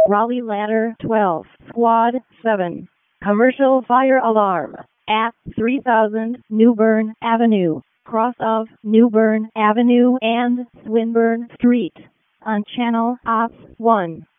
Raleigh Ladder 12, Squad 7. Commercial fire alarm at 3000 Newbern Avenue, cross of Newbern Avenue and Swinburne Street, on Channel Ops 1.